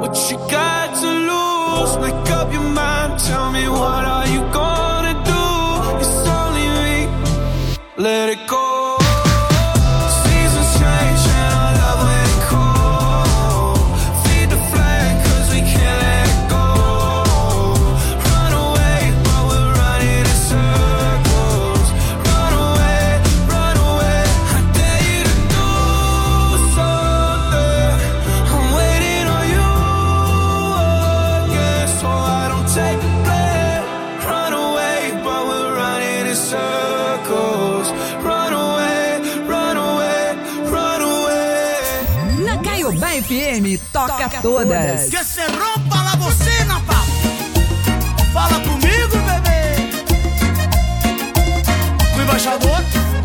what you got to lose? Make up your mind, tell me what are you gonna do? It's only me, let it go. FM toca todas. Que se rompa la bocina, papo. Fala comigo, bebê. O embaixador.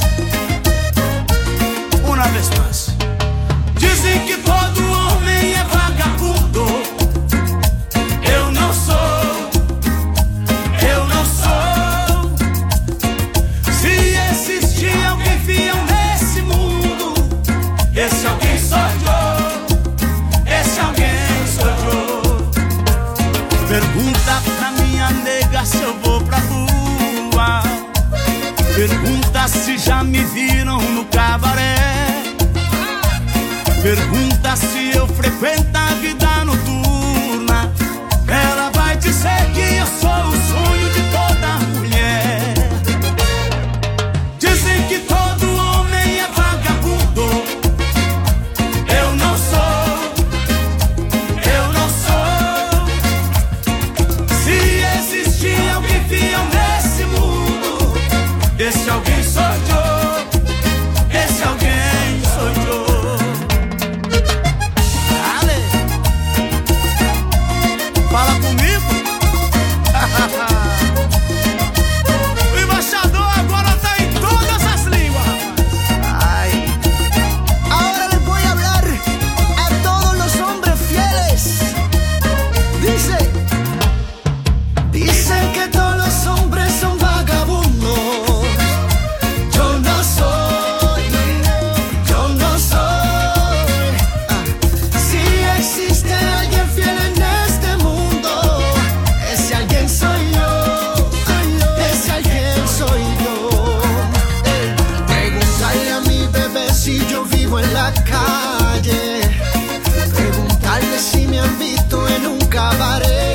Uma vez mais. Dizem que todo homem é vagabundo. Eu não sou. Eu não sou. Se existir alguém fiel nesse mundo, esse alguém sou eu. Pergunta pra minha nega se eu vou pra rua. Pergunta se já me viram no cabaré. Pergunta se eu frequento a vida noturna. Ela vai dizer que eu sou o sonho de toda mulher. Dizem que todo homem é vagabundo. Eu não sou. Eu não sou. Se existir alguém fiel nesse mundo, esse alguém sou eu. Esse alguém sou eu. Dale. Fala comigo. O embaixador agora tá em todas as línguas. Ay. Ahora les voy a hablar a todos los hombres fieles. Dicen que todos los hombres son vagabundos. Yo no soy. Yo no soy. Si existe alguien fiel en este mundo, ese alguien soy yo. Ese alguien soy yo. Preguntarle a mi bebé si yo vivo en la calle. Preguntarle si me han visto en un cabaret.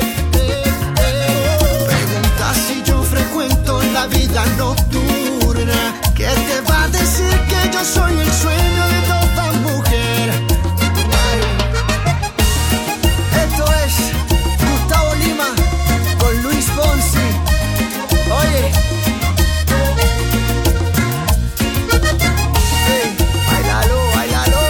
Pregunta si yo frecuento la vida nocturna. ¿Qué te va a decir que yo soy el sueño de toda mujer? Ay. Esto es Gustavo Lima con Luis Fonsi. Oye. Hey, bailalo, bailalo.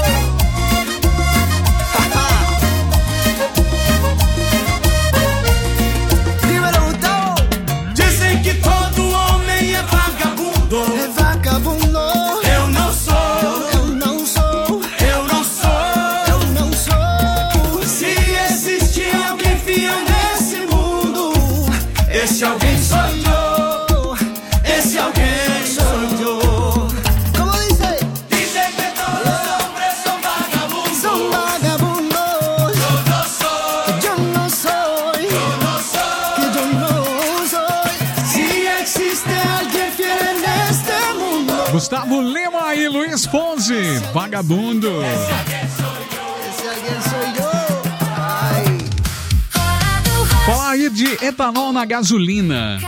Dímelo, Gustavo. Dizem que todo homem é vagabundo. Es vagabundo. Eu não sou. Eu não sou. Eu não sou. Eu não sou. Se existir alguém fiel nesse mundo, esse alguém sou eu. Esse alguém sou eu. ¿Cómo dice? Dizem que todos os hombres são vagabundos. Son vagabundos. Eu não sou. Yo no soy. Eu não sou. Que yo no soy. Si existe alguien fiel en este mundo, Gustavo Lima e Luiz Fonsi, Vagabundo. ese alguien soy yo. Ay. Falar aí de etanol na gasolina.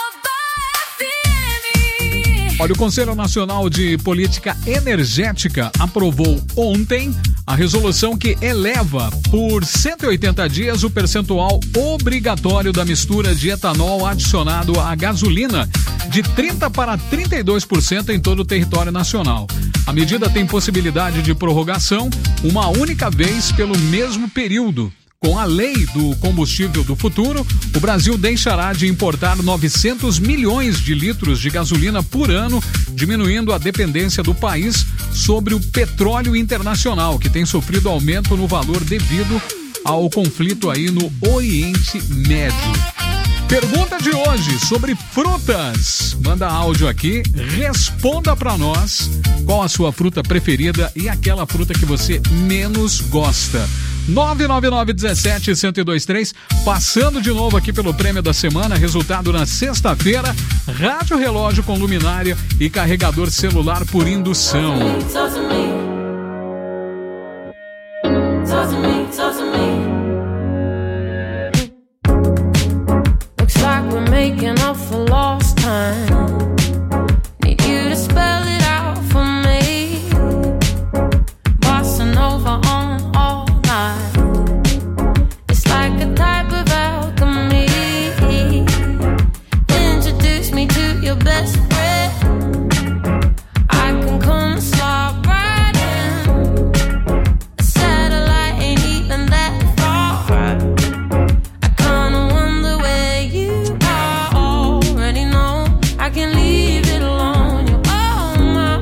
Olha, o Conselho Nacional de Política Energética aprovou ontem a resolução que eleva por 180 dias o percentual obrigatório da mistura de etanol adicionado à gasolina de 30% para 32% em todo o território nacional. A medida tem possibilidade de prorrogação uma única vez pelo mesmo período. Com a lei do combustível do futuro, o Brasil deixará de importar 900 milhões de litros de gasolina por ano, diminuindo a dependência do país sobre o petróleo internacional, que tem sofrido aumento no valor devido ao conflito aí no Oriente Médio. Pergunta de hoje sobre frutas. Manda áudio aqui, responda pra nós qual a sua fruta preferida e aquela fruta que você menos gosta. 999-17-1023. Passando de novo aqui pelo prêmio da semana. Resultado na sexta-feira. Rádio relógio com luminária e carregador celular por indução. Looks like we're making up for lost time. Need you to spell it out for me. Bossing over on all night. It's like a type of alchemy. Introduce me to your best friend. I can come and slide right in. A satellite ain't even that far. I kinda wonder where you are. Already know I can leave it alone. You're on my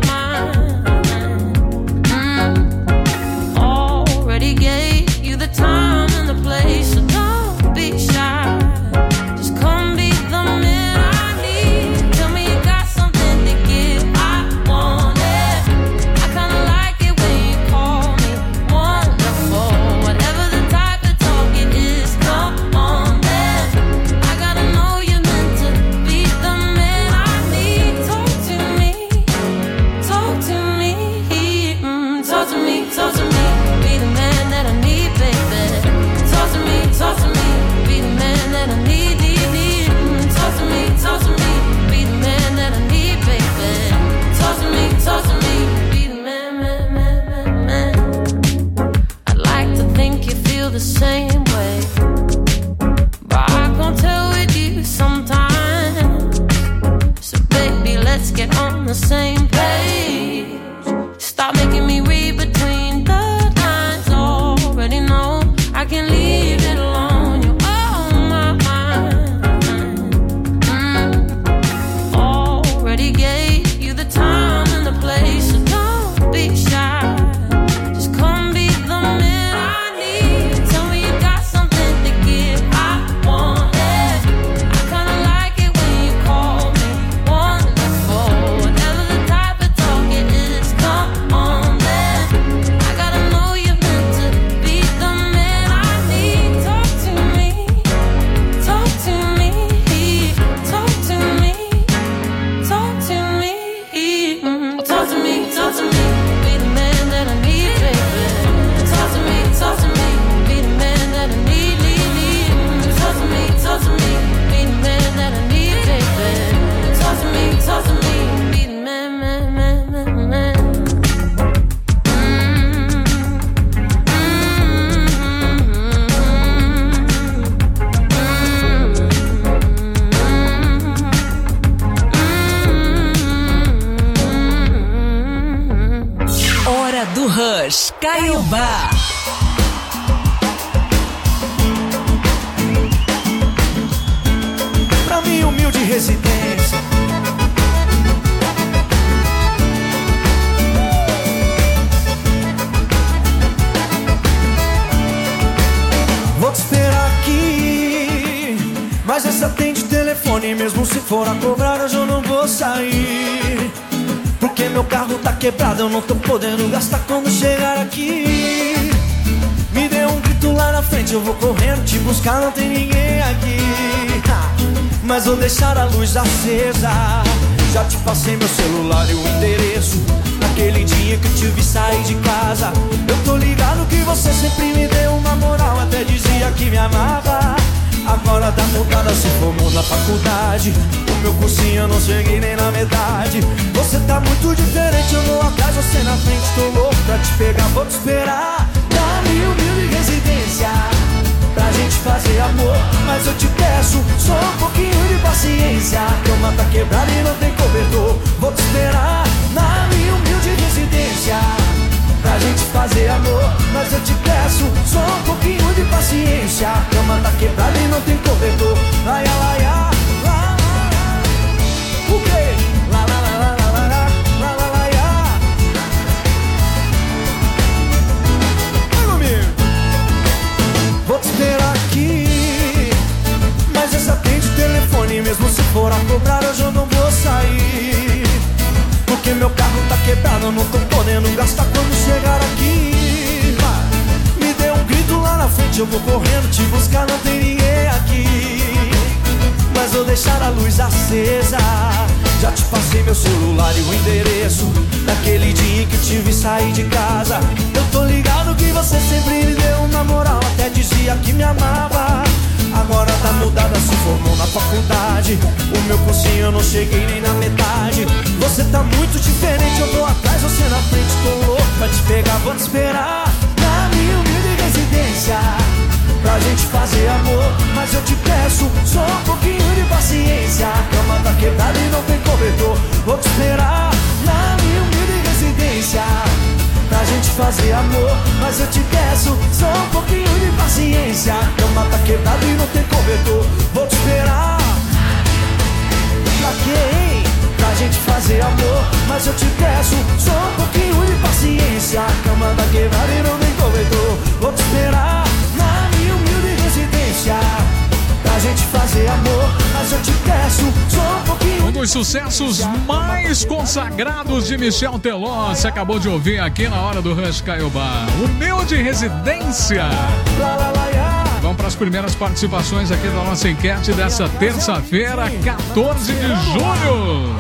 mind. Already gave you the time and the place, so don't be shy. Just come be the man I need. Tell me you got something to give. I want it. I kinda like it when you call me wonderful. Whatever the type of talk it is, come on then. I gotta know you're meant to be the man I need. Talk to me, talk to me, talk to me, talk to me. Be the man that I need, baby. Talk to me, be the man that I need, need. Talk to me, be the man that I need, baby. Talk to me, be the man, man. I'd like to think you feel the same way, but I can't tell with you sometimes. So baby, let's get on the same page. Stop making me read between the lines. Already know I can leave it alone. You're on my mind. Already gave you the time and the place, so don't be shy. Just come be the man I need. Tell me you got something to give. I want it. I kinda like it when you call me wonderful. Whatever the type of talk it is, come on then. I gotta know you're meant to be the man I need. Talk to me, talk to me, talk to me, talk to me, talk to me, talk to me. Be the man that I need, baby. Talk to me, be the man that I need, need. Talk to me, be the man that I need, baby. Talk to me, be the man, man. Hora do Rush, Caiobá. Pra minha humilde residência, vou te esperar aqui, mas essa atende telefone. Mesmo se for a cobrar, hoje eu não vou sair, porque meu carro tá quebrado, eu não tô podendo gastar quando chegar aqui. Me dê um grito lá na frente, eu vou correndo te buscar, não tem ninguém aqui. Mas vou deixar a luz acesa. Já te passei meu celular e o endereço. Naquele dia que eu te vi sair de casa, eu tô ligado que você sempre me deu uma moral, até dizia que me amava. Agora tá mudada, se formou na faculdade. O meu cursinho eu não cheguei nem na metade. Você tá muito diferente, eu vou atrás, você na frente. Tô louco pra te pegar, vou te esperar na minha humilde residência, pra gente fazer amor. Mas eu te peço só um pouquinho de paciência. A cama tá quebrada e não tem cobertor. Vou te esperar na minha humilde residência, pra gente fazer amor. Mas eu te peço só um pouquinho de paciência. A cama tá quebrada e não tem cobertor. Ai, ai, ai, ai. O quê? Lá, lá, lá, lá, lá, lá, lá, lá, lá, lá. Vai comigo. Vou te esperar aqui, mas essa atende telefone. Mesmo se for a cobrar, hoje eu não vou sair, porque meu carro tá quebrado, eu não tô podendo gastar quando chegar aqui. Me dê um grito noite eu vou correndo te buscar, não tem ninguém aqui, mas vou deixar a luz acesa. Já te passei meu celular e o endereço daquele dia em que te vi sair de casa. Eu tô ligado que você sempre me deu uma moral, até dizia que me amava. Agora tá mudada, se formou na faculdade. O meu cursinho eu não cheguei nem na metade. Você tá muito diferente, eu vou atrás, você na frente. Tô louco pra te pegar, vou te esperar na minha humilde residência pra gente fazer amor, mas eu te peço só um pouquinho de paciência. A cama tá quebrada e não tem cobertor. Vou te esperar na minha humilde residência pra gente fazer amor, mas eu te peço só um pouquinho de paciência. A cama tá quebrada e não tem cobertor. Vou te esperar. Pra quê, hein? Pra gente fazer amor, mas eu te peço só um pouquinho de paciência. A cama tá quebrada e não tem cobertor. Vou te esperar na minha humilde residência pra gente fazer amor, mas eu te peço só um pouquinho. Um dos sucessos mais consagrados de Michel Teló, você acabou de ouvir aqui na hora do Rush Caiobá. Humilde Residência. Vamos para as primeiras participações aqui da nossa enquete dessa terça-feira, 14 de julho.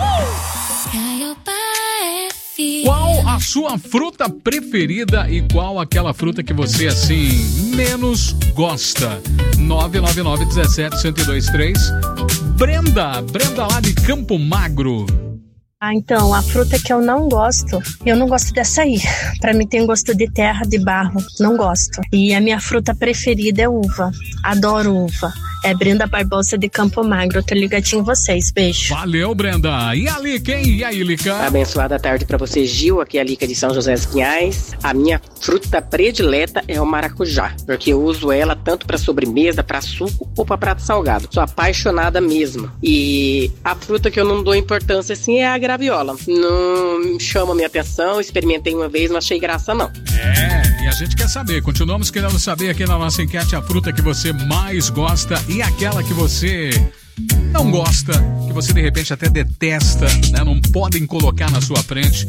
Qual a sua fruta preferida e qual aquela fruta que você, assim, menos gosta? 999-17-1023. Brenda lá de Campo Magro. Então, a fruta que eu não gosto de açaí. Pra mim tem gosto de terra, de barro, não gosto. E a minha fruta preferida é uva, adoro uva. É Brenda Barbosa de Campo Magro, tô ligadinho em vocês, beijo. Valeu, Brenda. E a Lica, hein? E aí, Lica? Abençoada tarde pra você, Gil, aqui é a Lica de São José dos Pinhais. A minha fruta predileta é o maracujá, porque eu uso ela tanto pra sobremesa, pra suco ou pra prato salgado. Sou apaixonada mesmo. E a fruta que eu não dou importância assim é a graviola. Não chama minha atenção, experimentei uma vez, não achei graça não. E a gente quer saber, continuamos querendo saber aqui na nossa enquete a fruta que você mais gosta e aquela que você não gosta, que você de repente até detesta, né? Não podem colocar na sua frente.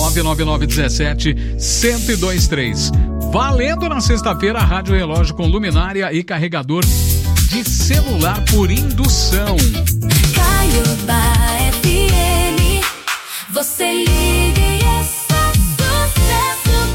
999-17-1023. Valendo na sexta-feira a Rádio Relógio com luminária e carregador de celular por indução. Caiobá FM, você liga e é só sucesso.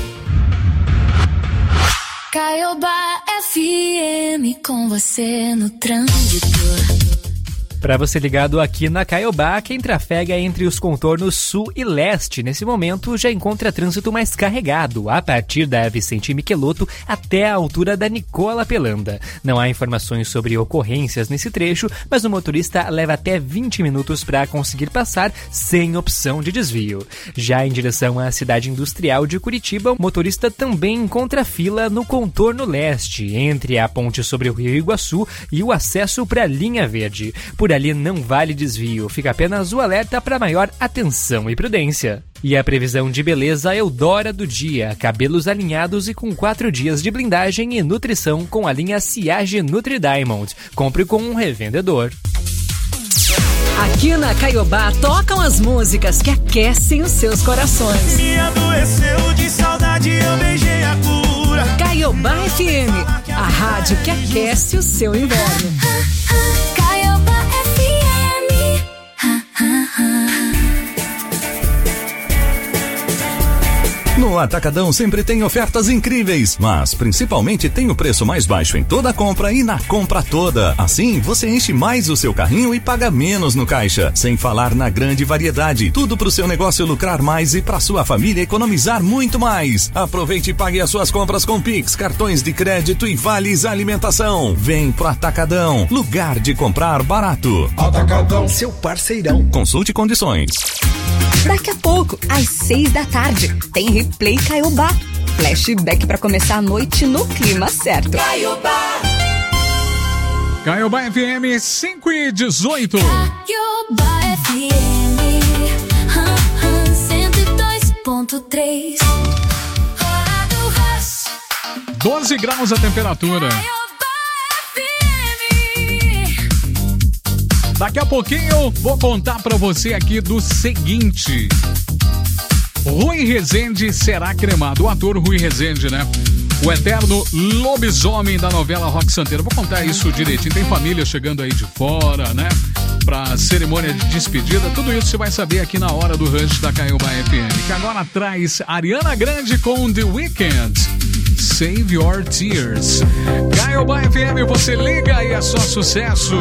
Caiobá FM, com você no trânsito. Para você ligado aqui na Caiobá, quem trafega entre os contornos sul e leste, nesse momento já encontra trânsito mais carregado, a partir da Vicente Michelotto até a altura da Nicola Pelanda. Não há informações sobre ocorrências nesse trecho, mas o motorista leva até 20 minutos para conseguir passar sem opção de desvio. Já em direção à cidade industrial de Curitiba, o motorista também encontra fila no contorno leste, entre a ponte sobre o Rio Iguaçu e o acesso para a linha verde. Por ali não vale desvio, fica apenas o alerta para maior atenção e prudência. E a previsão de beleza Eudora do dia, cabelos alinhados e com 4 dias de blindagem e nutrição com a linha Siage Nutri Diamond. Compre com um revendedor. Aqui na Caiobá tocam as músicas que aquecem os seus corações. Me adoeceu de saudade, eu beijei a cura. Caiobá FM, a rádio que aquece o seu inverno. Caiobá FM. No Atacadão sempre tem ofertas incríveis, mas principalmente tem o preço mais baixo em toda a compra e na compra toda. Assim, você enche mais o seu carrinho e paga menos no caixa. Sem falar na grande variedade. Tudo pro seu negócio lucrar mais e pra sua família economizar muito mais. Aproveite e pague as suas compras com Pix, cartões de crédito e vales alimentação. Vem pro Atacadão, lugar de comprar barato. Atacadão, seu parceirão. Consulte condições. Daqui a pouco, às 6 da tarde, tem Replay Caiobá. Flashback para começar a noite no clima certo. Caiobá. Caiobá FM 5:18. Caiobá FM 102.3. Hora do Rush. 12 graus a temperatura. Daqui a pouquinho eu vou contar pra você aqui do seguinte: Rui Rezende será cremado. O ator Rui Rezende, né? O eterno lobisomem da novela Rock Santeiro. Vou contar isso direitinho. Tem família chegando aí de fora, né? Pra cerimônia de despedida. Tudo isso você vai saber aqui na hora do Rush da Caiobá FM. Que agora traz Ariana Grande com The Weeknd. Save Your Tears. Caiobá FM, você liga e é só sucesso.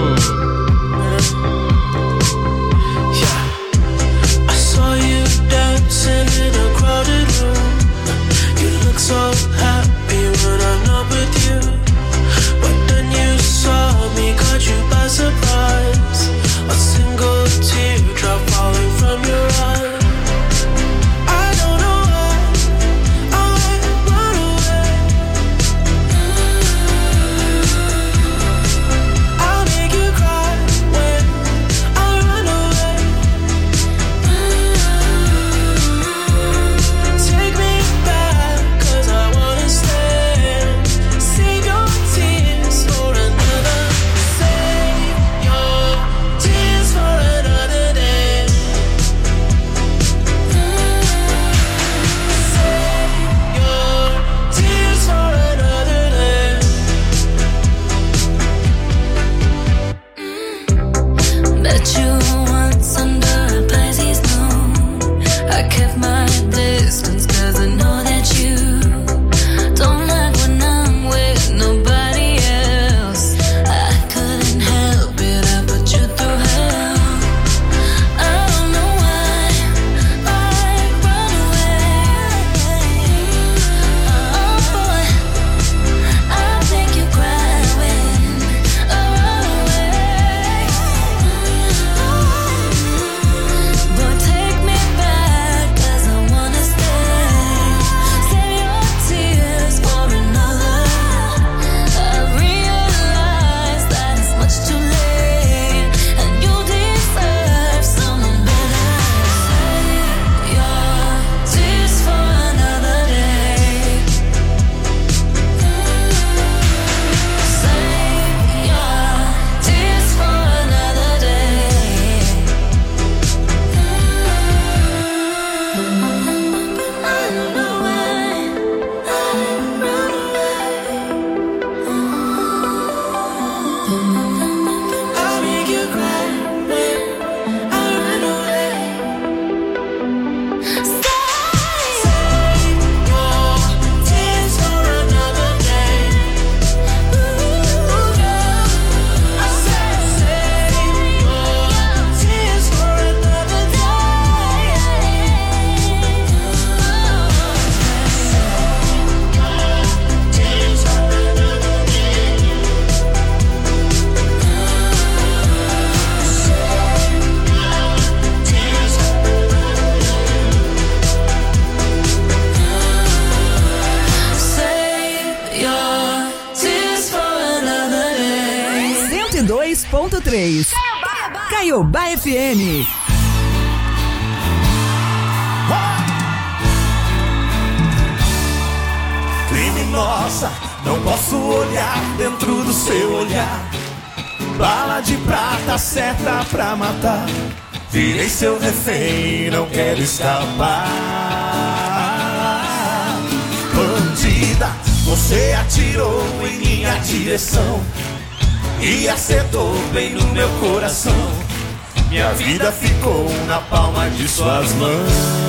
I saw you dancing in a crowded room. You look so happy when I'm not with you. But then you saw me, caught you by surprise. A single teardrop falling from your eye. I don't know why I run away. I'll make you cry when I run away. Take me back, 'cause I wanna stay. Save your tears for another. Save your tears for another day. Save your tears for another day. Met you once under a Pisces moon. I kept my distance 'cause I know that you don't like when I'm with nobody else. I couldn't help it, I put you through hell. I don't know why I run away. Oh boy, I'll make you cry when I run away. But take me back, 'cause I wanna stay. Save your tears for another. I realize that it's much too late, and you deserve someone better. Save your tears for another day. Save your tears for another day. I don't know why I run away. I'll make you cry when I run away. Save your tears for another day. I said save your tears for another day. Tears for another day. 102.3 Caiobá FM. Criminosa, não posso olhar dentro do seu olhar. Bala de prata, seta pra matar. Virei seu refém, não quero escapar. Bandida, você atirou em minha direção e acertou bem no meu coração. Minha vida ficou na palma de suas mãos.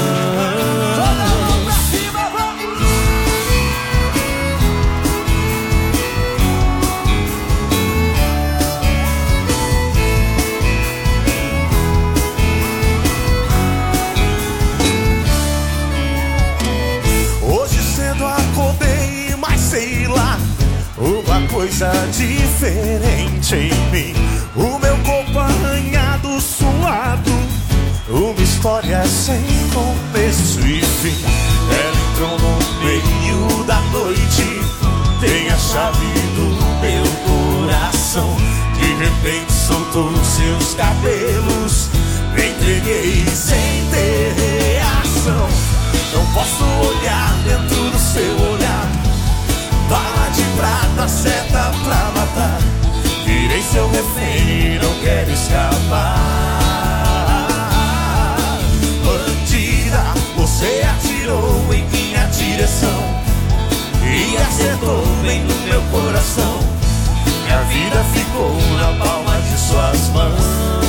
Hoje cedo acordei, mas sei lá, uma coisa diferente em mim. O meu corpo arranhado, suado, uma história sem começo e fim. Ela entrou no meio da noite, tem a chave do meu coração. De repente soltou seus cabelos, me entreguei sem ter reação. Não posso olhar dentro do seu olhar. Bala de prata, seta pra matar. Virei seu refém, não quero escapar. Bandida, você atirou em minha direção e bem no meu coração. Minha vida ficou na palma de suas mãos.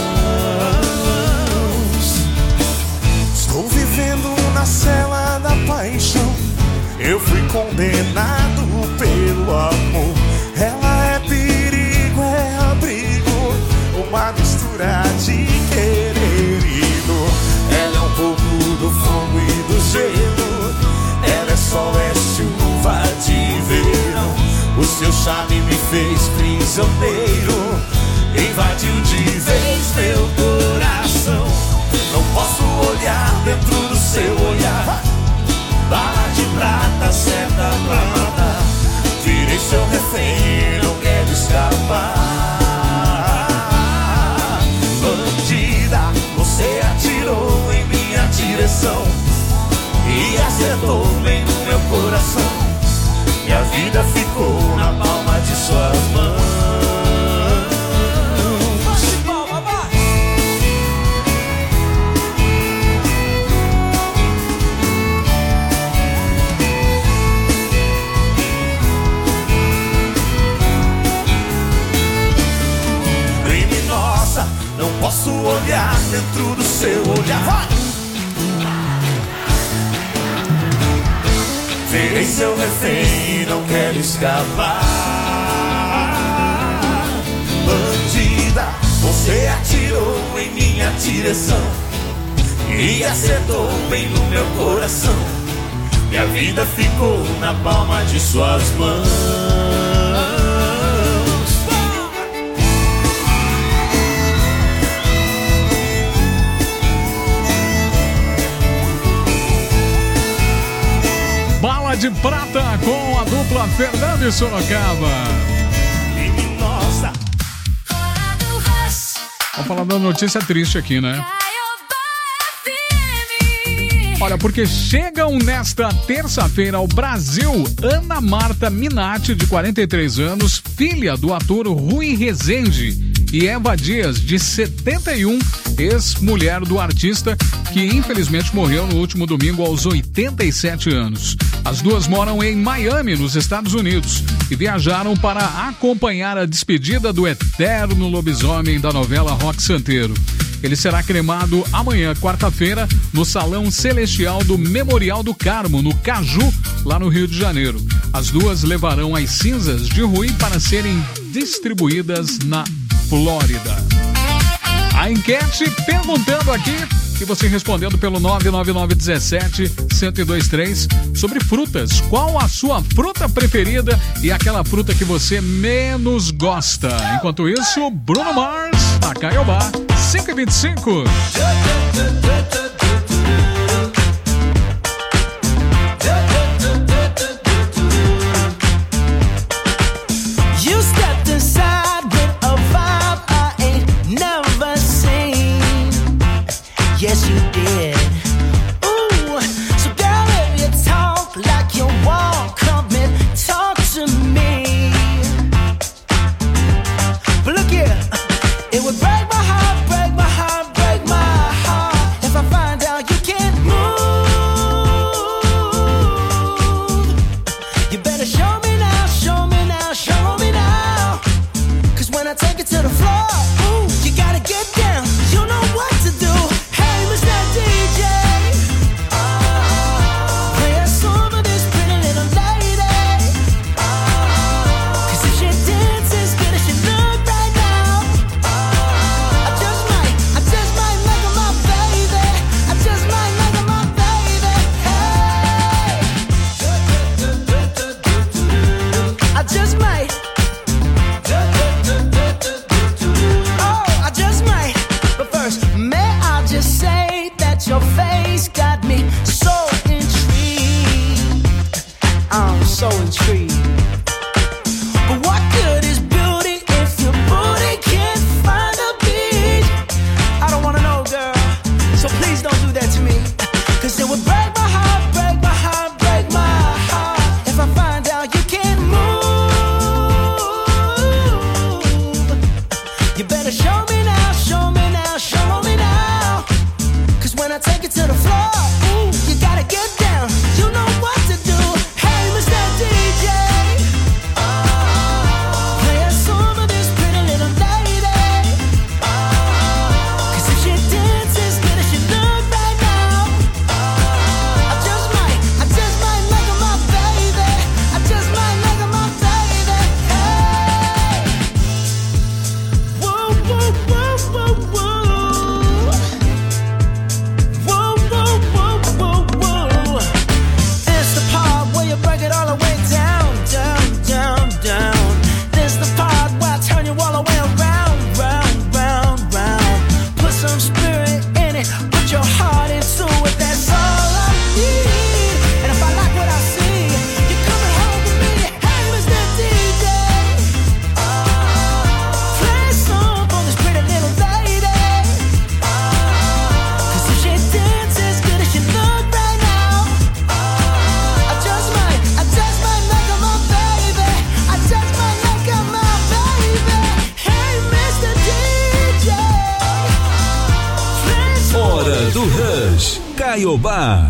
Estou vivendo na cela da paixão. Eu fui condenado pelo amor. Ela é perigo, é abrigo, uma mistura de querer e dor. Ela é um pouco do fogo e do gelo. Ela é sol, é chuva de verão. O seu charme me fez prisioneiro, invadiu de vez meu coração. Não posso olhar dentro do seu olhar. Bala de prata, certa prata. Virei seu refém, não quero escapar. Bandida, você atirou em minha direção e acertou bem no meu coração. Minha vida ficou na palma de suas mãos. Criminosa, não posso olhar dentro do seu olhar. Vai! Virei seu refém, não quero escapar. Bandida, você atirou em minha direção e acertou bem no meu coração. Minha vida ficou na palma de suas mãos. Bala de prata com a dupla Fernando e Sorocaba. Vamos falar da notícia triste aqui, né? Olha, porque chegam nesta terça-feira ao Brasil Ana Marta Minatti, de 43 anos, filha do ator Rui Rezende, e Eva Dias, de 71, ex-mulher do artista, que infelizmente morreu no último domingo aos 87 anos. As duas moram em Miami, nos Estados Unidos, e viajaram para acompanhar a despedida do eterno lobisomem da novela Roque Santeiro. Ele será cremado amanhã, quarta-feira, no Salão Celestial do Memorial do Carmo, no Caju, lá no Rio de Janeiro. As duas levarão as cinzas de Rui para serem distribuídas na Flórida. A enquete perguntando aqui, e você respondendo pelo 99917-1023, sobre frutas. Qual a sua fruta preferida e aquela fruta que você menos gosta? Enquanto isso, Bruno Mars, a Caiobá, 5h25. Yes, you did. Ooh, so girl, if you talk like you walk, come and talk to me. But look here, it would break my heart, break my heart, break my heart if I find Lojas Caiobá.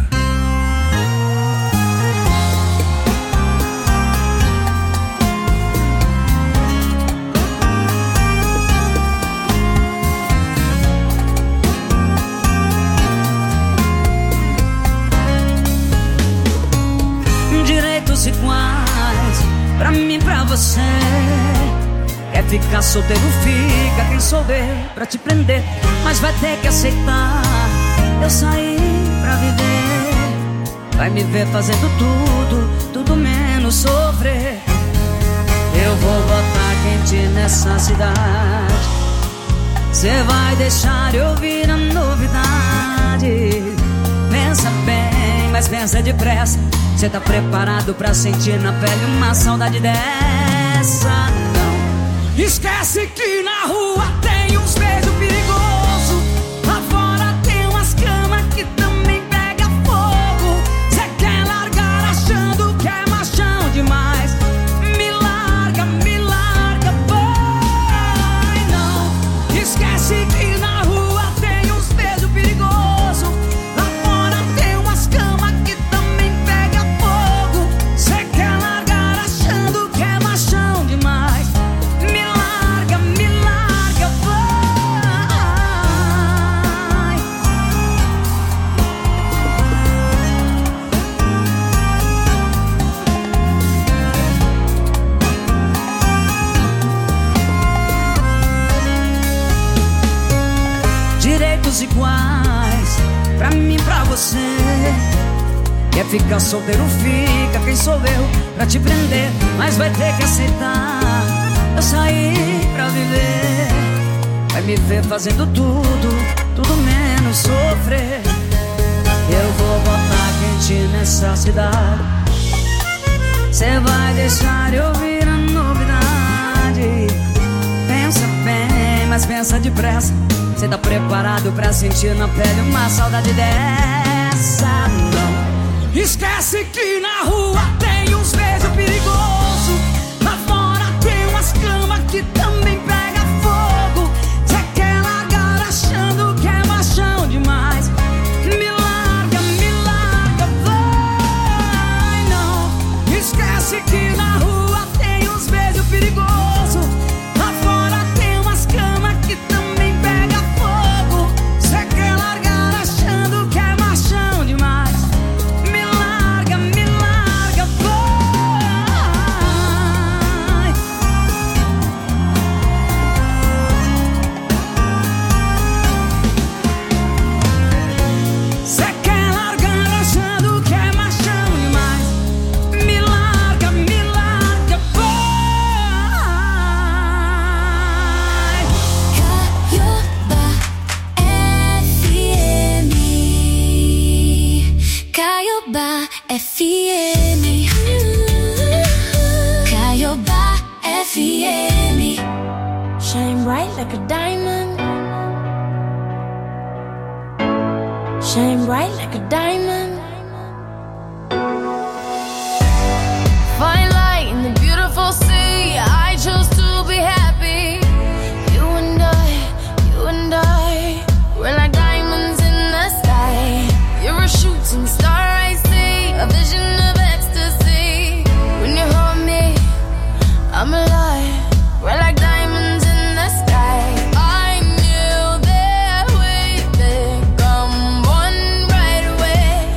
Direitos iguais pra mim, pra você. Quer ficar solteiro, fica. Quem souber pra te prender, mas vai ter que aceitar. Eu saí pra viver. Vai me ver fazendo tudo menos sofrer. Eu vou botar quente nessa cidade. Cê vai deixar eu vir a novidade. Pensa bem, mas pensa depressa. Cê tá preparado pra sentir na pele uma saudade dessa? Não. Esquece que na rua tem uns beijos perigosos. Lá fora tem umas camas que também pega fogo. Cê quer largar achando que é machão demais. Me larga, vai. Não. Esquece que na rua tem uns beijos perigosos. Lá fora tem umas camas que também pega fogo. Cê quer largar achando que é machão demais. Me larga, vai. Direitos iguais pra mim, pra você. Quer ficar solteiro, fica. Quem sou eu pra te prender, mas vai ter que aceitar. Eu saí pra viver. Vai me ver fazendo tudo menos sofrer. Eu vou botar quente nessa cidade. Cê vai deixar eu vir a novidade. Pensa bem, mas pensa depressa. Cê tá preparado pra sentir na pele uma saudade dessa? Não. Esquece que na rua tem uns beijos perigosos. Lá fora tem umas camas que também pega fogo. Cê quer largar achando que é machão demais. Me larga, vai. Não. Esquece que na rua tem uns beijos perigosos. Lá fora tem umas camas que também pega fogo. Cê quer largar achando que é machão demais. Me larga, vai. Cê quer largar achando que é machão demais. Me larga, vai. Caiobá FM. Caiobá FM. Shine bright like a diamond. Shine bright like a diamond. Fine light in the beautiful sea. I chose to be happy. You and I, we're like diamonds in the sky. You're a shooting star, I see, a vision of ecstasy. When you hold me, I'm alive. We're like diamonds in the sky. I knew that we'd become one right away.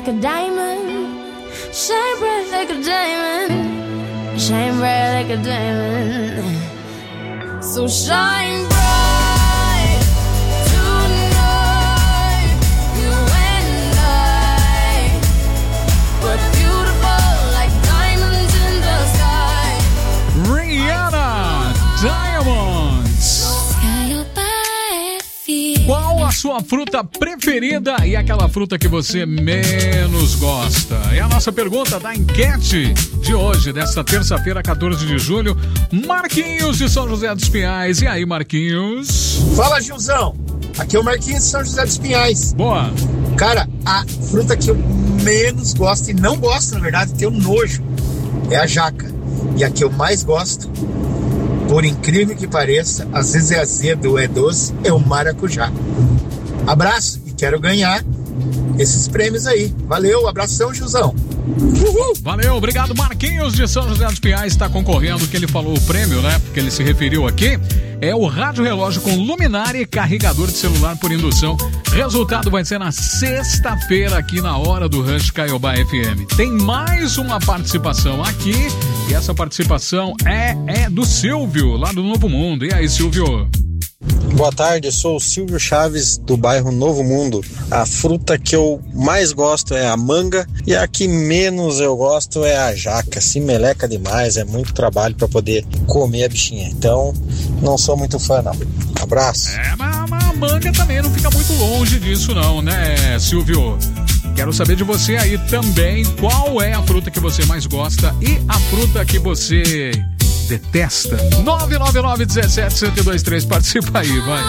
like a diamond. Shine bright like a diamond. Shine bright like a diamond. So shine bright tonight. You and I. We're beautiful like diamonds in the sky. Rihanna, Diamonds. Qual a sua fruta preferida e aquela fruta que você menos gosta? É a nossa pergunta da enquete de hoje, desta terça-feira, 14 de julho. Marquinhos de São José dos Pinhais. E aí, Marquinhos? Fala, Gilzão. Aqui é o Marquinhos de São José dos Pinhais. Boa. Cara, a fruta que eu menos gosto, e não gosto, na verdade, tenho nojo, é a jaca. E a que eu mais gosto, por incrível que pareça, às vezes é azedo ou é doce, é o maracujá. Abraço e quero ganhar esses prêmios aí. Valeu, abração, Gilzão. Uhul. Valeu, obrigado, Marquinhos de São José dos Pinhais. Está concorrendo, que ele falou o prêmio, né? Porque ele se referiu aqui. É o rádio relógio com luminária e carregador de celular por indução. Resultado vai ser na sexta-feira aqui na hora do Rush Caiobá FM. Tem mais uma participação aqui e essa participação é do Silvio, lá do Novo Mundo. E aí, Silvio? Boa tarde, eu sou o Silvio Chaves, do bairro Novo Mundo. A fruta que eu mais gosto é a manga e a que menos eu gosto é a jaca. Se meleca demais, é muito trabalho para poder comer a bichinha. Então, não sou muito fã, não. Abraço. Mas a manga também não fica muito longe disso, não, né, Silvio? Quero saber de você aí também, qual é a fruta que você mais gosta e a fruta que você detesta. 999-17-1023, participa aí, vai.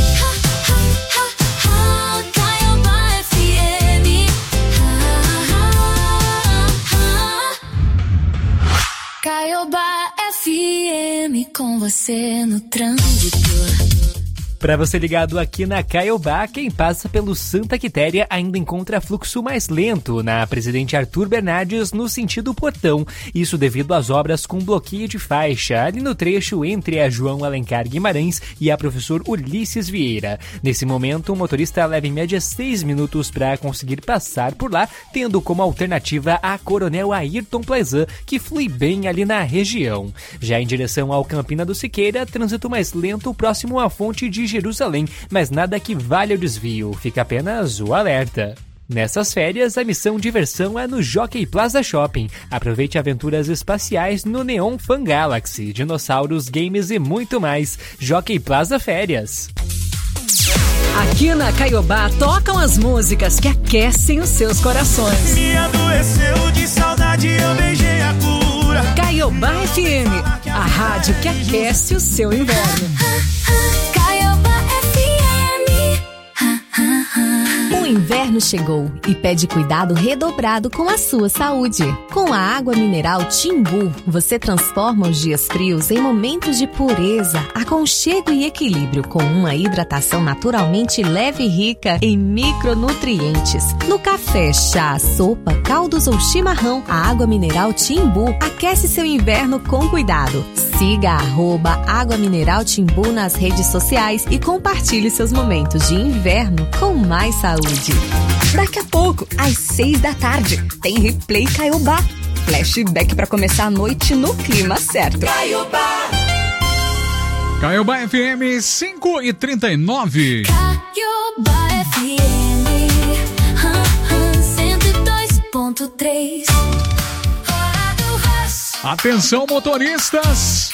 Caiobá FM, com você no trânsito. Para você ligado aqui na Caiobá, quem passa pelo Santa Quitéria ainda encontra fluxo mais lento na Presidente Arthur Bernardes no sentido Portão. Isso devido às obras com bloqueio de faixa ali no trecho entre a João Alencar Guimarães e a Professor Ulisses Vieira. Nesse momento, o motorista leva em média 6 minutos para conseguir passar por lá, tendo como alternativa a Coronel Ayrton Plaisant, que flui bem ali na região. Já em direção ao Campina do Siqueira, trânsito mais lento próximo à fonte de Jerusalém, mas nada que valha o desvio, fica apenas o alerta. Nessas férias, a missão diversão é no Jockey Plaza Shopping. Aproveite aventuras espaciais no Neon Fan Galaxy, dinossauros, games e muito mais. Jockey Plaza Férias. Aqui na Caiobá tocam as músicas que aquecem os seus corações. Me adoeceu de saudade, eu beijei a cura. Caiobá FM, a rádio que aquece o seu inverno. O inverno chegou e pede cuidado redobrado com a sua saúde. Com a água mineral Timbu, você transforma os dias frios em momentos de pureza, aconchego e equilíbrio, com uma hidratação naturalmente leve e rica em micronutrientes. No café, chá, sopa, caldos ou chimarrão, a água mineral Timbu aquece seu inverno com cuidado. Siga @Água Mineral Timbu nas redes sociais e compartilhe seus momentos de inverno com mais saúde. Daqui a pouco, às 6 da tarde, tem Replay Caiobá. Flashback para começar a noite no clima certo. Caiobá. Caiobá FM 5h39. Caiobá FM 102.3. Atenção, motoristas!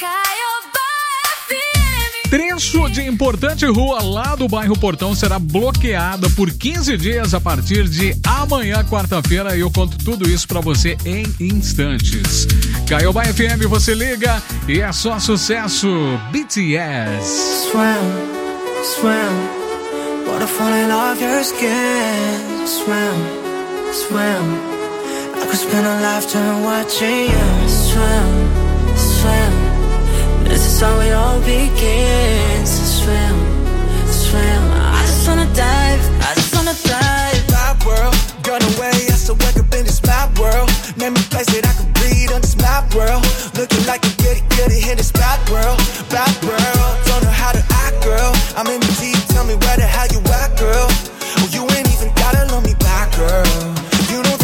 Trecho de importante rua lá do bairro Portão será bloqueada por 15 dias a partir de amanhã, quarta-feira, e eu conto tudo isso pra você em instantes. Caiobá FM, você liga e é só sucesso. BTS. Swim, swim, waterfall in off your skin. Swim, swim, I could spend a lifetime watching you. Swim, swim. This is how it all begins. Swim, swim. I just wanna dive, I just wanna dive. Bad world, gone away. I still wake up in this bad world. Name a place that I can breathe on this map world. Looking like a goody goody in this bad world. Bad world, don't know how to act, girl. I'm in the deep, tell me where the hell you at, girl. Oh, you ain't even gotta love me back, girl. You know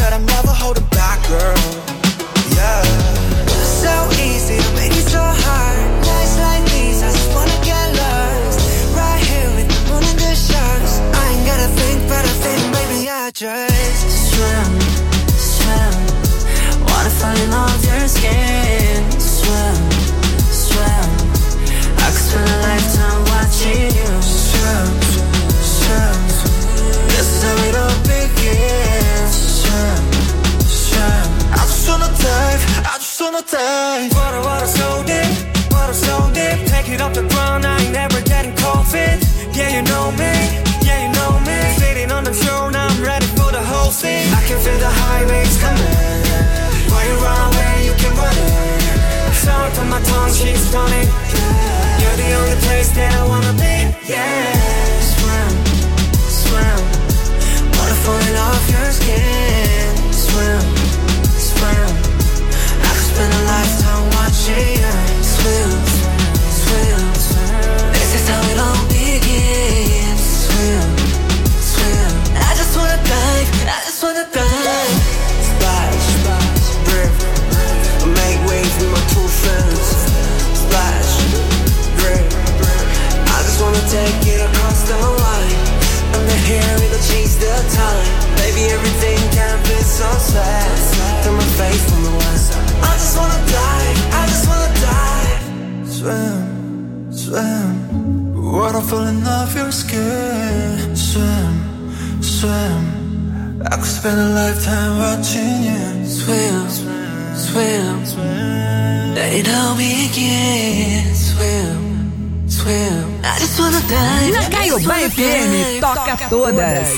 ain't never getting cold feet. Yeah, you know me, yeah, you know me. Sitting on the throne, I'm ready for the whole scene. I can feel the high waves coming. While you run away, you can run it. Sour on my tongue, she's stunning. You're the only place that I wanna be. Yeah, swim, swim. Water falling off your skin. Swim, swim. I could spend a lifetime watching you swim, swim, swim. This is how it all begins. Swim, swim. I just wanna dive, I just wanna dive. Splash, splash, river. Make waves with my two friends. Splash, river. I just wanna take it across the line. I'm the hair, it'll change the time. Baby, everything can be so sad. Turn my face from the west. I just wanna die, I just wanna die. Swim, swim. Water falling off your skin. Swim, swim. I could spend a lifetime watching you swim, swim, swim. Let it all begin. Swim, swim. I just wanna die. Na Caiobá FM, toca todas.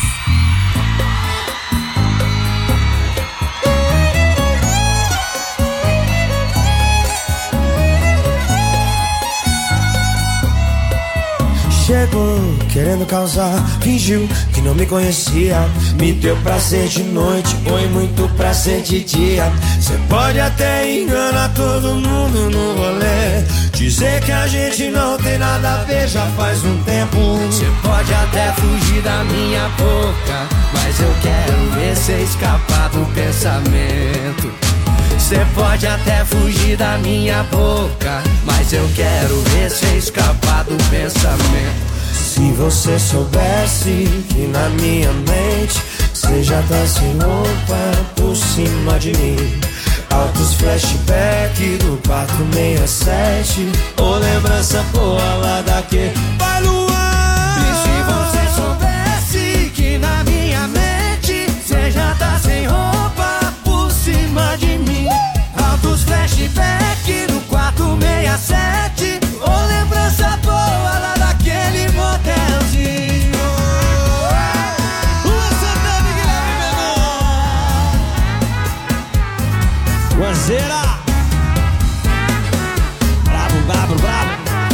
Chegou querendo causar, fingiu que não me conhecia. Me deu prazer de noite, foi muito prazer de dia. Cê pode até enganar todo mundo no rolê, dizer que a gente não tem nada a ver já faz um tempo. Cê pode até fugir da minha boca, mas eu quero ver cê escapar do pensamento. Cê pode até fugir da minha boca, mas eu quero ver cê escapar do pensamento. Se você soubesse que na minha mente cê já tá sem roupa por cima de mim. Altos flashback do 467, ou lembrança boa lá daquele Vai Luan. E se você soubesse que na minha mente cê já tá sem roupa por cima de mim. Altos flashback do 467, ou lembrança boa lá daquele motelzinho. Luan Santana e Guilherme Menu. Guanzeira. Bravo, bravo, bravo.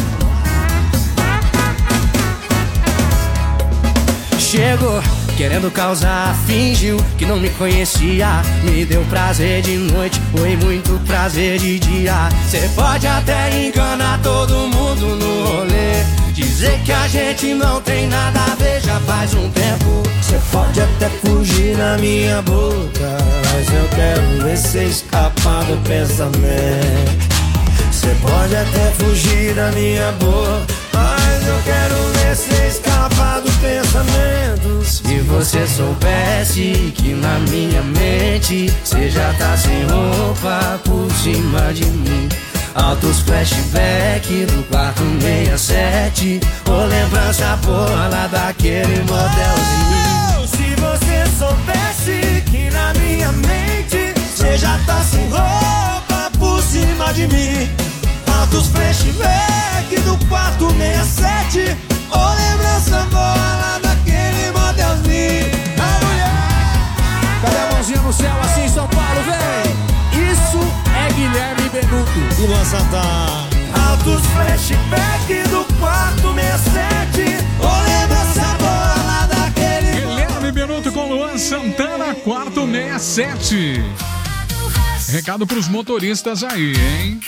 Chegou querendo causar, fingiu que não me conhecia. Me deu prazer de noite, foi muito prazer de dia. Cê pode até enganar todo mundo no rolê, dizer que a gente não tem nada a ver já faz um tempo. Cê pode até fugir na minha boca, mas eu quero ver cê escapar do pensamento. Cê pode até fugir da minha boca, mas eu quero ver cê escapar do pensamento. Se você soubesse que na minha mente cê já tá sem roupa por cima de mim. Altos flashback do 467, ou lembrança boa lá daquele motelzinho. Se você soubesse que na minha mente cê já tá sem roupa por cima de mim. Altos flashback do 467, ou lembrança boa lá daquele motelzinho. A mulher, cadê a mãozinha no céu assim, São Paulo, vem? Isso é Guilherme Benuto e Luan Santana. Altos flashback do 467, ou lembrança boa lá daquele Guilherme Benuto com Luan Santana, 467. Recado pros motoristas aí, hein?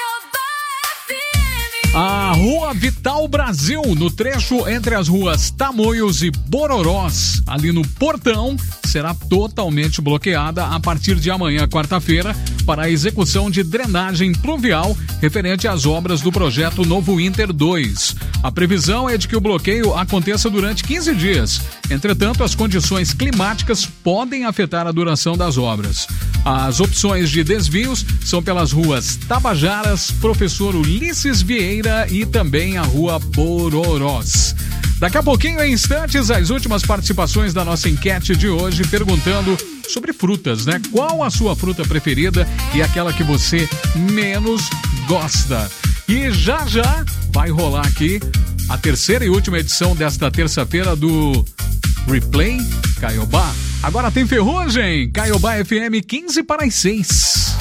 A Rua Vital Brasil, no trecho entre as ruas Tamoios e Bororós, ali no Portão, será totalmente bloqueada a partir de amanhã, quarta-feira, para a execução de drenagem pluvial referente às obras do projeto Novo Inter 2. A previsão é de que o bloqueio aconteça durante 15 dias. Entretanto, as condições climáticas podem afetar a duração das obras. As opções de desvios são pelas ruas Tabajaras, Professor Ulisses Vieira e também a Rua Bororós. Daqui a pouquinho, em instantes, as últimas participações da nossa enquete de hoje, perguntando sobre frutas, né? Qual a sua fruta preferida e aquela que você menos gosta? E já vai rolar aqui a terceira e última edição desta terça-feira do Replay Caiobá. Agora tem Ferrugem, Caiobá FM 15 para as 6.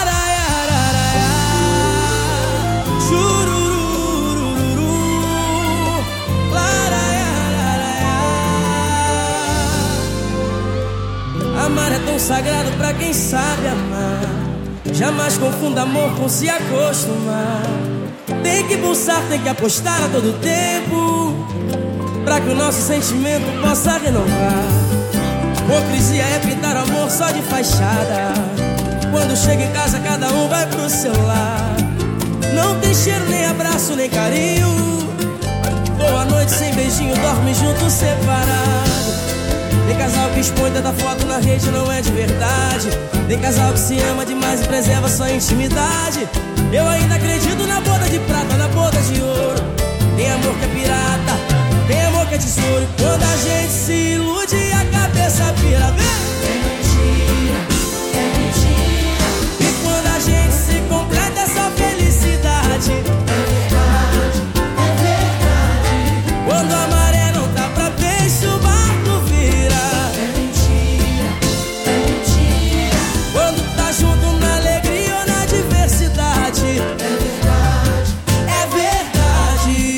Amar é tão sagrado pra quem sabe amar. Jamais confunda amor com se acostumar. Tem que pulsar, tem que apostar a todo tempo, pra que o nosso sentimento possa renovar. Hipocrisia é pintar amor só de fachada. Quando chega em casa cada um vai pro seu lar. Não tem cheiro, nem abraço, nem carinho. Boa noite sem beijinho, dorme junto separado. Tem casal que expõe tanta foto na rede, não é de verdade. Tem casal que se ama demais e preserva sua intimidade. Eu ainda acredito na boda de prata, na boda de ouro. Tem amor que é pirata, tem amor que é tesouro. E quando a gente se ilude a cabeça vira, vem. É mentira, é mentira. E quando a gente se completa essa felicidade, é verdade, é verdade. Quando a maré não tá pra peixe, o barco vira. É mentira, é mentira. Quando tá junto na alegria ou na diversidade, é verdade, é verdade.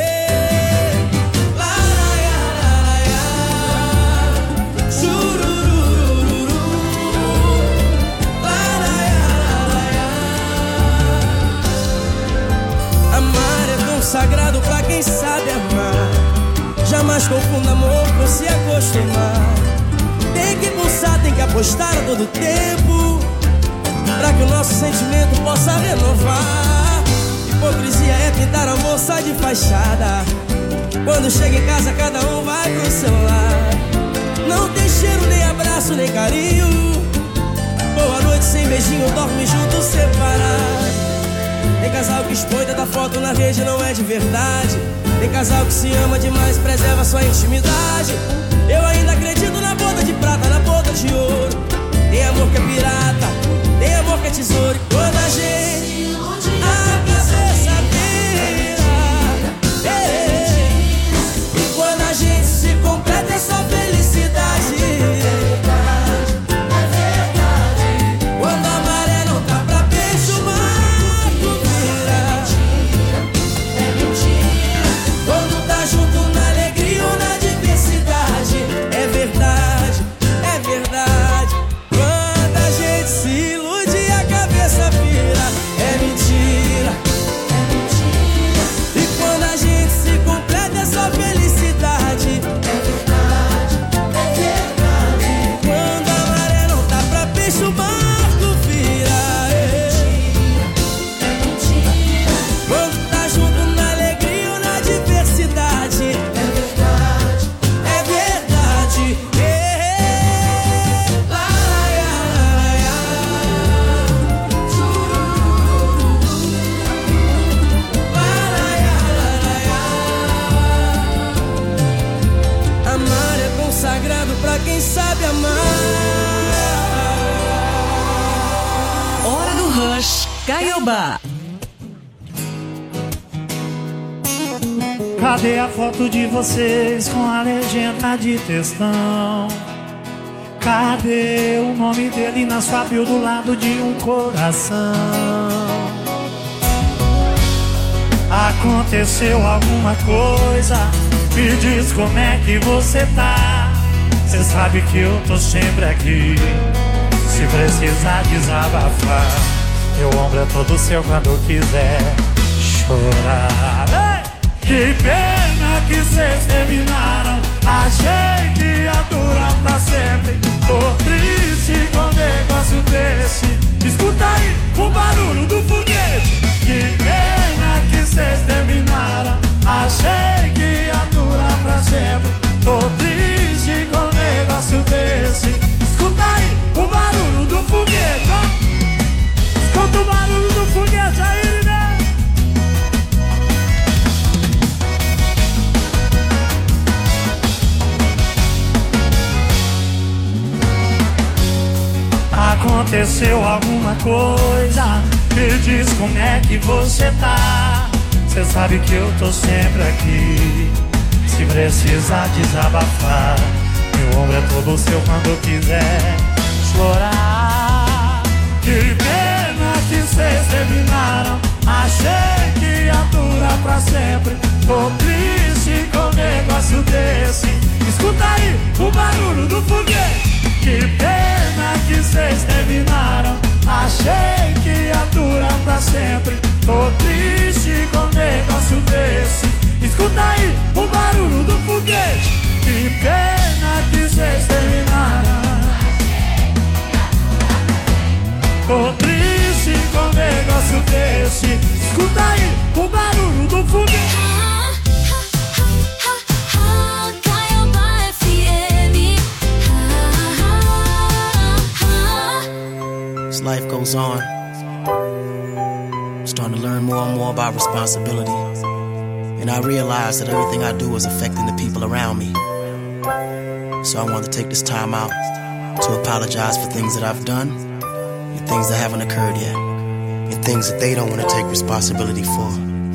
Lá, lá, lá, lá, chururururu. Lá, lá, lá, lá. Amar é tão sagrado pra quem sabe amar. Jamais confunda amor com se acostumar. Tem que pulsar, tem que apostar a todo tempo, pra que o nosso sentimento possa renovar. Hipocrisia é pintar amor só de fachada. Quando chega em casa cada um vai pro seu lar. Não tem cheiro, nem abraço, nem carinho. Boa noite sem beijinho, dorme junto separado. Tem casal que expõe tanta foto na rede, não é de verdade. Tem casal que se ama demais, preserva sua intimidade. Eu ainda acredito na boda de prata, na boda de ouro. Tem amor que é pirata, tem amor que é tesouro. E quando a gente a cabeça vira, e quando a gente se completa essa felicidade, é verdade, é verdade. Quando a maré não tá pra peixe, o barco vira. É mentira. Quando tá junto na alegria ou na diversidade, é verdade, é verdade. Quando a gente se ilude a cabeça vira. É mentira, é mentira. E quando a gente se completa essa felicidade, é verdade, é verdade. Quando a maré não tá pra peixe, o barco vira. É mentira. Quando tá junto na alegria ou na diversidade, é verdade, é verdade. Lá, amar é tão sagrado pra quem sabe amar. Hora do Rush Caiobá. Cadê a foto de vocês com a legenda de textão? Cadê o nome dele na sua bio do lado de um coração? Aconteceu alguma coisa? Me diz como é que você tá. Cê sabe que eu tô sempre aqui, se precisar desabafar. Meu ombro é todo seu quando quiser chorar. Ei! Que pena que cês terminaram. Achei que ia durar pra sempre. Tô triste com um negócio desse. Escuta aí o barulho do foguete. Que pena que cês terminaram. Achei que ia durar pra sempre. Tô triste com um negócio desse. Escuta aí o barulho do foguete, ó. Escuta o barulho do foguete aí, né? Aconteceu alguma coisa? Me diz como é que você tá. Cê sabe que eu tô sempre aqui. Se precisar desabafar, meu ombro é todo seu quando quiser chorar. Que pena que cês terminaram. Achei que ia durar pra sempre. Tô triste com um negócio desse. Escuta aí o barulho do foguete. Que pena que cês terminaram. Achei que ia durar pra sempre. Tô triste com um negócio desse. Escuta aí o barulho do foguete. Que pena que cês terminaram. Tô triste com um negócio desse. Escuta aí o barulho do foguete. As life goes on, I'm starting to learn more and more about responsibility. And I realize that everything I do is affecting the people around me. So I want to take this time out to apologize for things that I've done and things that haven't occurred yet, and things that they don't want to take responsibility for.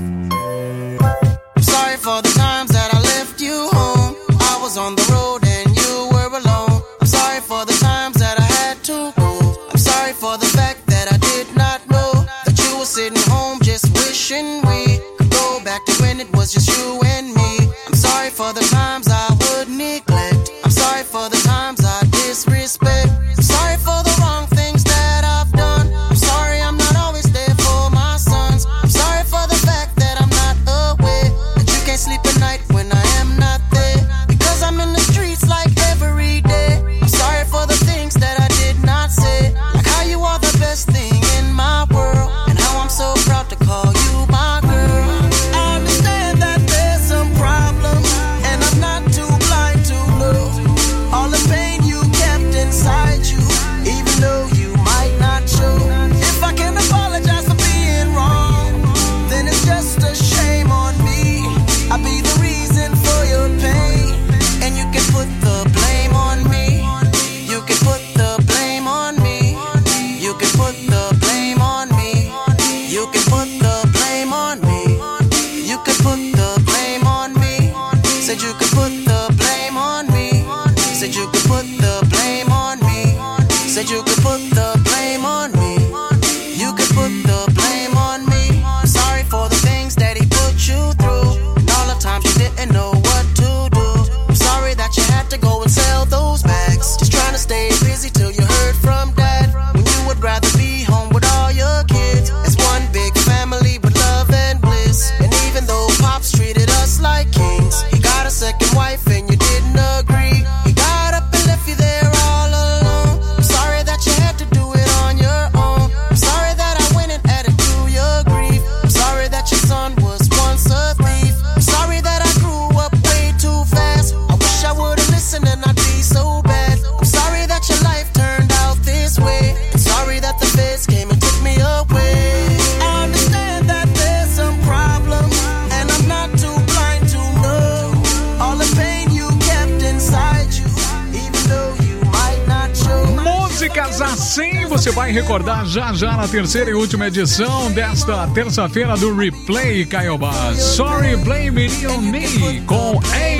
I'm sorry for the times that I left you home. I was on the road and you were alone. I'm sorry for the times that I had to go. I'm sorry for the fact that I did not know that you were sitting home just wishing we could go back to when it was just you and me. I'm sorry for the times I would neglect. I'm sorry for the times I disrespect. I'm sorry for the wrong things that I've done. I'm sorry I'm not always there for my sons. I'm sorry for the fact that I'm not aware that you can't sleep at night when I am not there, because I'm in the streets like every day. I'm sorry for the things that I did not say, like how you are the best thing in my world, and how I'm so proud to call you my girl. I understand that there's some problems, and I'm not too blind to know all the pain you kept inside you, even though you might not show. If I can apologize for being wrong, then it's just a shame on me. I'll be the reason for your pain, and you can put the blame on me. You can put the blame on me. You can put the blame on me. You can put the blame on me. You can put the blame on me. Said you could put the blame on me. Said you could put the blame on me. Said you could put the blame on me. You could put the blame on me. Sorry for the things that he put you through, and all the times you didn't know what to do. I'm sorry that you had to go and sell those bags, just trying to stay busy till you heard from dad, when you would rather be home with all your kids as one big family with love and bliss. And even though Pops treated us like kings, he got a second wife and you didn't agree. He got up and left you there all alone. I'm sorry that you had to do it on your own. I'm sorry that I went and added to your grief. I'm sorry that your son was once a thief. I'm sorry that I grew up way too fast. I wish I would've listened and I'd be so bad. I'm sorry that your life turned out this way. I'm sorry that the feds came and took me away. I understand that there's some problems, and I'm not too blind to know all the pain you kept inside you, even though you might not show. Músicas assim você vai recordar já já na terceira e última edição desta terça-feira do Replay Caiobá. Sorry, Blame It On Me com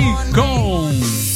Akon.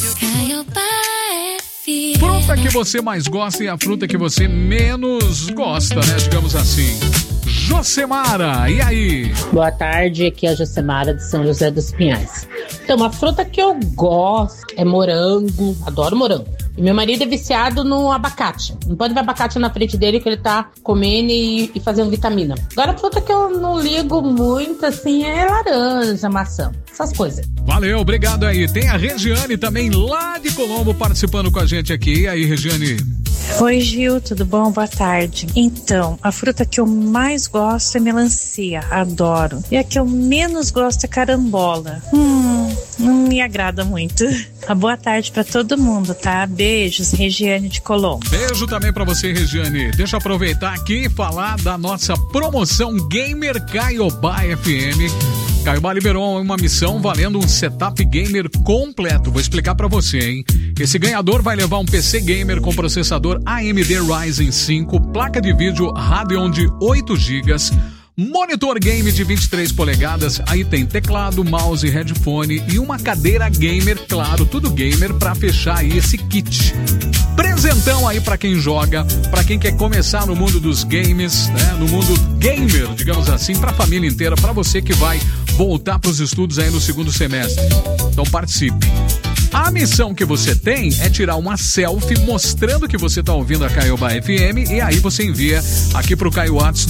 Fruta que você mais gosta e a fruta que você menos gosta, né? Digamos assim. Josemara, e aí? Boa tarde, aqui é a Josemara de São José dos Pinhais. Então, uma fruta que eu gosto é morango, adoro morango. E meu marido é viciado no abacate. Não pode ver abacate na frente dele que ele tá comendo e fazendo vitamina. Agora, a fruta que eu não ligo muito, assim, é laranja, maçã. Essas coisas. Valeu, obrigado aí. Tem a Regiane também lá de Colombo participando com a gente aqui. E aí, Regiane? Oi, Gil, tudo bom? Boa tarde. Então, a fruta que eu mais gosto é melancia, adoro. E a que eu menos gosto é carambola. Não me agrada muito. Uma boa tarde pra todo mundo, tá? Beijos, Regiane de Colombo. Beijo também pra você, Regiane. Deixa eu aproveitar aqui e falar da nossa promoção Gamer Caiobá FM. Caiobá liberou uma missão valendo um setup gamer completo. Vou explicar pra você, hein? Esse ganhador vai levar um PC gamer com processador AMD Ryzen 5, placa de vídeo Radeon de 8 GB, Monitor game de 23 polegadas, aí tem teclado, mouse, headphone e uma cadeira gamer, claro, tudo gamer pra fechar aí esse kit. Presentão aí pra quem joga, pra quem quer começar no mundo dos games, né? No mundo gamer, digamos assim, pra família inteira, pra você que vai voltar pros estudos aí no segundo semestre. Então participe. A missão que você tem é tirar uma selfie mostrando que você está ouvindo a Caiobá FM e aí você envia aqui pro Caio Whats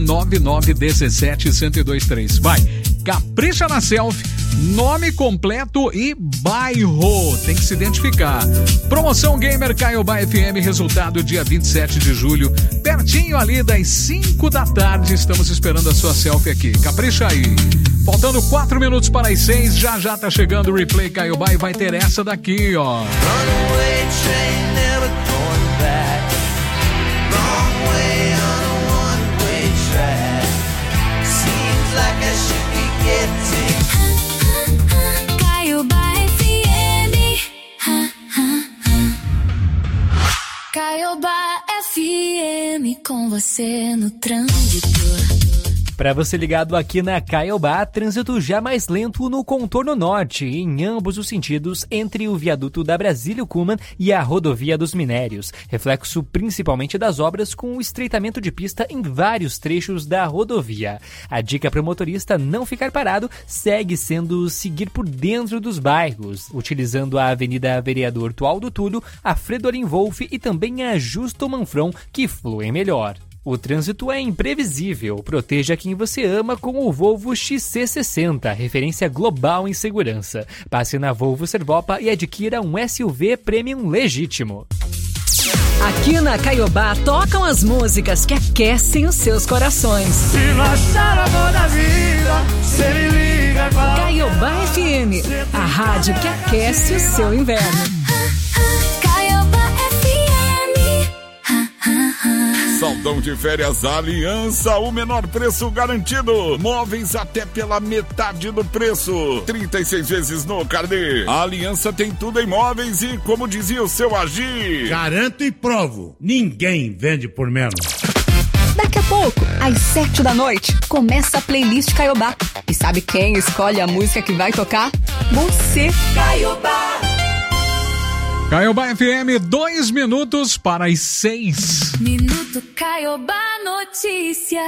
99917-1023. Vai, capricha na selfie, nome completo e bairro. Tem que se identificar. Promoção Gamer Caiobá FM, resultado dia 27 de julho, pertinho ali das 5 da tarde. Estamos esperando a sua selfie aqui. Capricha aí. Faltando 4 minutos para as 6, já tá chegando o Replay Caiobá e vai ter essa daqui, ó. Runaway train, never going back. Wrong way on a one-way track. Seems like I should be getting Caiobá FM. Caiobá FM com você no trânsito. Para você ligado aqui na Caiobá, trânsito já mais lento no contorno norte, em ambos os sentidos, entre o viaduto da Brasília Cuman e a rodovia dos Minérios. Reflexo principalmente das obras com o estreitamento de pista em vários trechos da rodovia. A dica para o motorista não ficar parado segue sendo seguir por dentro dos bairros, utilizando a Avenida Vereador Tualdo Túlio, a Fredolin Wolff e também a Justo Manfron, que fluem melhor. O trânsito é imprevisível. Proteja quem você ama com o Volvo XC60, referência global em segurança. Passe na Volvo Servopa e adquira um SUV Premium legítimo. Aqui na Caiobá tocam as músicas que aquecem os seus corações. Se não achar amor da vida, se me liga agora. Caiobá FM, a rádio que aquece o seu inverno. Saldão de férias Aliança, o menor preço garantido. Móveis até pela metade do preço. 36 vezes no carnê. A Aliança tem tudo em móveis e, como dizia o seu Agir, garanto e provo, ninguém vende por menos. Daqui a pouco, às 7 da noite, começa a playlist Caiobá. E sabe quem escolhe a música que vai tocar? Você. Caiobá. Caiobá FM, 2 minutos para as 6. Minuto Caiobá Notícias.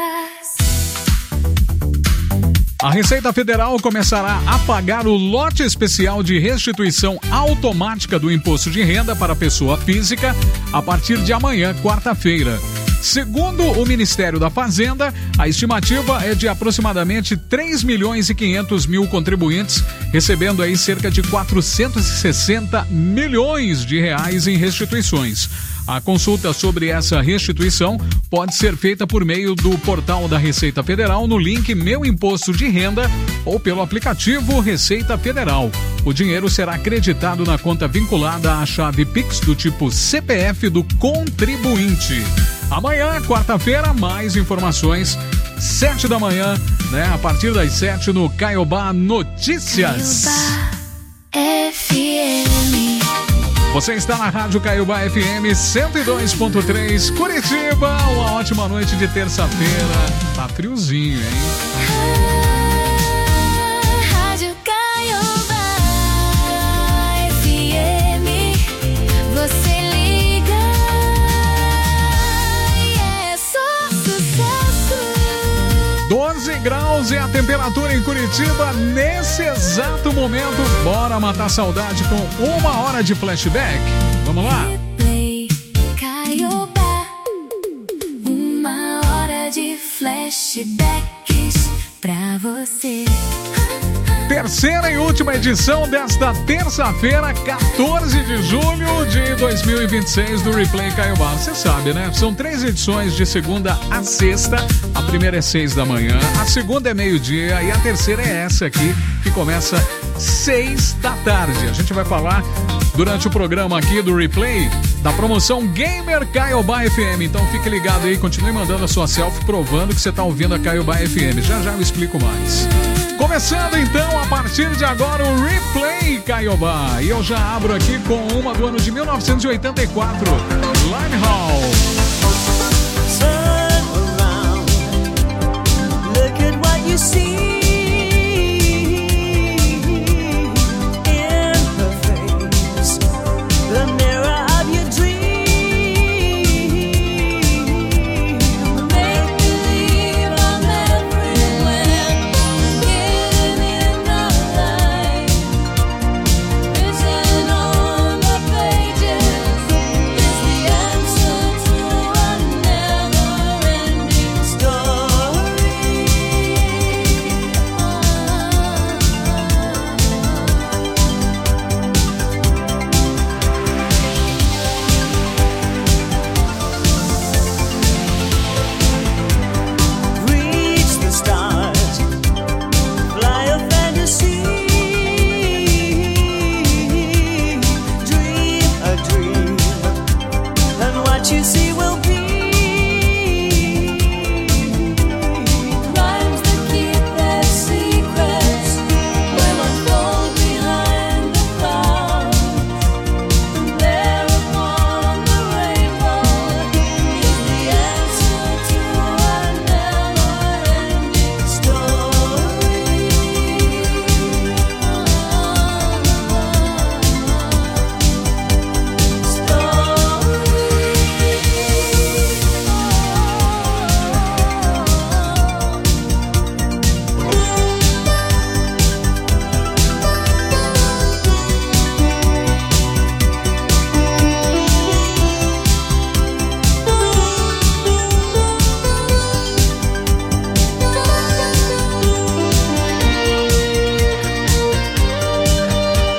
A Receita Federal começará a pagar o lote especial de restituição automática do imposto de renda para pessoa física a partir de amanhã, quarta-feira. Segundo o Ministério da Fazenda, a estimativa é de aproximadamente 3.500.000 contribuintes, recebendo aí cerca de 460 milhões de reais em restituições. A consulta sobre essa restituição pode ser feita por meio do portal da Receita Federal no link Meu Imposto de Renda ou pelo aplicativo Receita Federal. O dinheiro será acreditado na conta vinculada à chave Pix do tipo CPF do contribuinte. Amanhã, quarta-feira, mais informações, 7 da manhã, né? A partir das 7 no Caiobá Notícias. Caiobá FM. Você está na Rádio Caiobá FM 102.3, Curitiba. Uma ótima noite de terça-feira. Tá friozinho, hein? Rádio Caiobá FM. Você liga e é só sucesso. 12 graus é a temperatura em Curitiba nesse exato momento. Bora matar saudade com 1 hora de flashback. Vamos lá? Replay Caiobá. 1 hora de flashbacks pra você. Terceira e última edição desta terça-feira, 14 de julho de 2026 do Replay Caiobá. Você sabe, né? São 3 edições de segunda a sexta. A primeira é 6 da manhã, a segunda é meio-dia e a terceira é essa aqui, que começa 6 da tarde. A gente vai falar durante o programa aqui do Replay da promoção Gamer Caiobá FM. Então fique ligado aí, continue mandando a sua selfie provando que você está ouvindo a Caiobá FM. Já eu explico mais. Começando então, a partir de agora, o Replay Caiobá. E eu já abro aqui com uma do ano de 1984, Limehouse. you see.